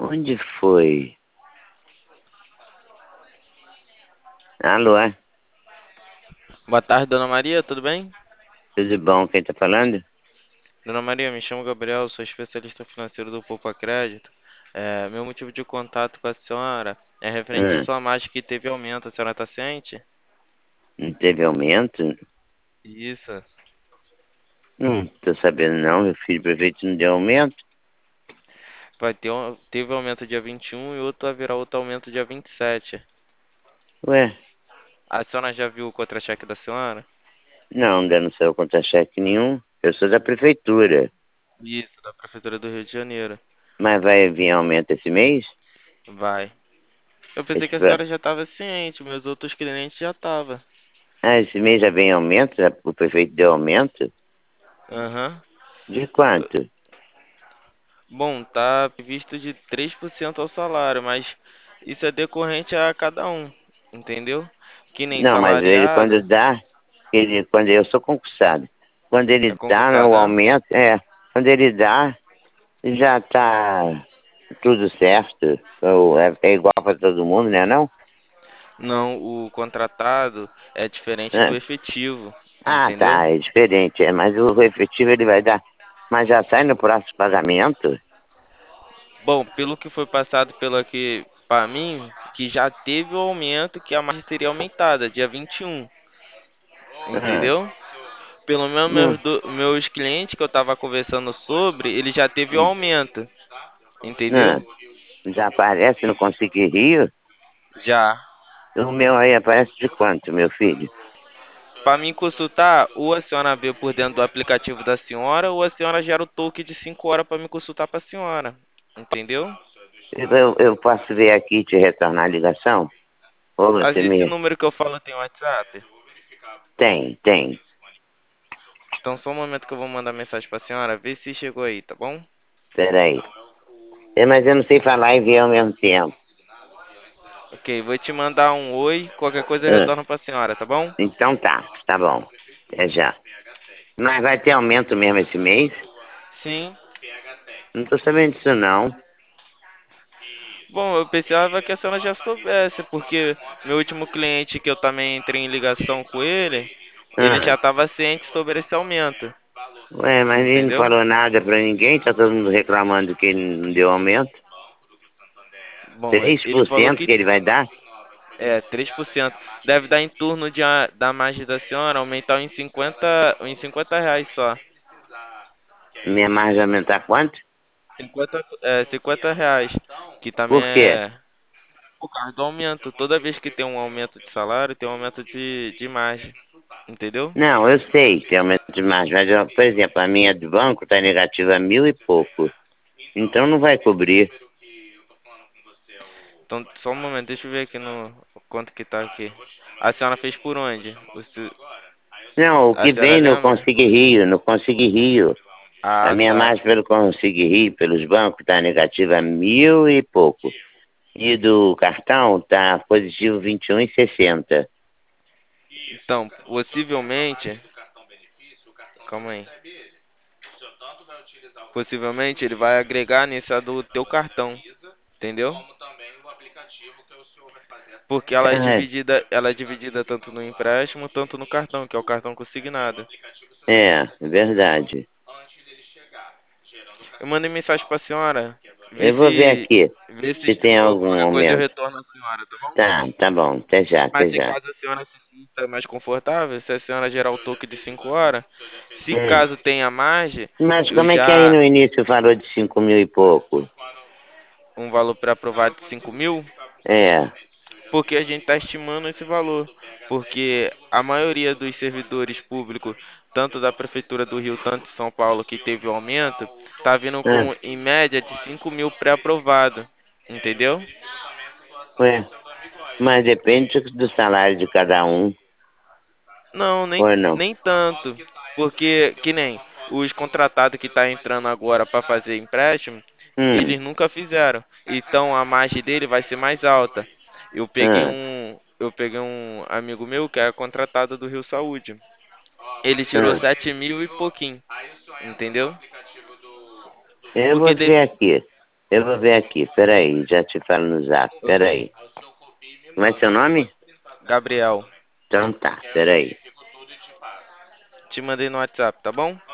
Onde foi? Alô, é? Boa tarde, Dona Maria, tudo bem? Tudo bom? Quem tá falando? Dona Maria, me chamo Gabriel, sou especialista financeiro do Poupa Crédito. Meu motivo de contato com a senhora é referente à Ah, sua margem que teve aumento, a senhora está ciente? não teve aumento? Isso. Não tô sabendo não, meu filho prefeito não deu aumento. Teve aumento dia 21 e outro haverá outro aumento dia 27. Ué, A senhora já viu o contra-cheque da senhora? não, ainda não saiu contra-cheque nenhum. Eu sou da prefeitura. Isso, da Prefeitura do Rio de Janeiro. Mas vai vir aumento esse mês? Vai. Eu pensei Esse, que a senhora já estava ciente, meus outros clientes já estavam. esse mês já vem aumento? O prefeito deu aumento? Aham. De quanto? Bom, tá previsto de 3% ao salário, mas isso é decorrente a cada um, entendeu? Que nem Não, mas ele quando salariado dá, quando eu sou concursado, quando é ele dá concursado, o né? aumento, quando ele dá, já tá tudo certo. É igual para todo mundo, né não? Não, o contratado é diferente do É. efetivo, Ah, entendeu? tá, é diferente, mas o efetivo ele vai dar. Mas já sai no próximo pagamento? Bom, pelo que foi passado pelo aqui para mim, que já teve o aumento que a margem seria aumentada, dia 21, Ah, entendeu? Pelo menos não, meus clientes que eu tava conversando sobre, ele já teve o aumento, não, entendeu? já aparece no Consigue Rio? Já. O meu aí aparece de quanto, meu filho? Para mim consultar, ou a senhora vê por dentro do aplicativo da senhora, ou a senhora gera o token de 5 horas para me consultar para a senhora. Entendeu? Eu posso ver aqui e te retornar a ligação? Ou você Esse me. número que eu falo tem WhatsApp. Tem. Então só um momento que eu vou mandar mensagem para a senhora, ver se chegou aí, tá bom? Peraí. Mas eu não sei falar e ver ao mesmo tempo. Ok, vou te mandar um oi, qualquer coisa eu Ah, retorno para a senhora, tá bom? então tá bom. Até já. Mas vai ter aumento mesmo esse mês? Sim. Não tô sabendo disso não. Bom, eu pensava que a senhora já soubesse, porque meu último cliente que eu também entrei em ligação com ele já Ah, estava ciente sobre esse aumento, ué, mas ele não entendeu? falou nada pra ninguém, tá todo mundo reclamando que ele não deu aumento. Bom, ele falou 3% que que ele vai dar? 3%. Deve dar em torno da margem da senhora aumentar em 50 reais só. Minha margem vai aumentar quanto? 50 reais. Que também Por quê? é por causa do aumento. Toda vez que tem um aumento de salário, tem um aumento de margem. Entendeu? Não, eu sei que aumenta de margem, mas, por exemplo, a minha do banco tá negativa 1.000 e pouco. Então não vai cobrir. Então, só um momento, deixa eu ver aqui no quanto que tá aqui. A senhora fez por onde? Não, o A que senhora vem no lembra? Consigue Rio, no Consigue Rio. A Ah, minha tá. margem pelo Consigue Rio, pelos bancos, tá negativa 1.000 e pouco. E do cartão tá positivo 21,60. Então, possivelmente. Calma aí. Possivelmente ele vai agregar nessa do teu cartão, entendeu? Porque ela é dividida tanto no empréstimo, tanto no cartão, que é o cartão consignado. É verdade. Eu mandei mensagem pra senhora, Eu vou ver aqui vê se se tem chegou, algum qualquer coisa eu aumento. retorno a senhora, tá bom? Tá bom. Até já, Mas até se já. caso a senhora se sinta mais confortável, se a senhora gerar o toque de 5 horas, se Hum. caso tenha margem, Mas eu como é que aí já no início falou de 5.000 e pouco? um valor pré-aprovado de 5.000. É, Porque a gente está estimando esse valor. Porque a maioria dos servidores públicos, tanto da Prefeitura do Rio, tanto de São Paulo, que teve o aumento, está vindo ah, com, em média, de 5.000 pré-aprovado. Entendeu? ué. Mas depende do salário de cada um, Não, ou não? nem tanto. Porque, que nem os contratados que estão entrando agora para fazer empréstimo, Hum, eles nunca fizeram. Então a margem dele vai ser mais alta. ah, Eu peguei um amigo meu que é contratado do Rio Saúde. Ele tirou ah. 7.000 e pouquinho, entendeu? Eu Porque vou ver aqui. Eu vou ver aqui, peraí, já te falo no zap, peraí. Como é seu nome? Gabriel, Então tá, peraí. te mandei no WhatsApp, tá bom?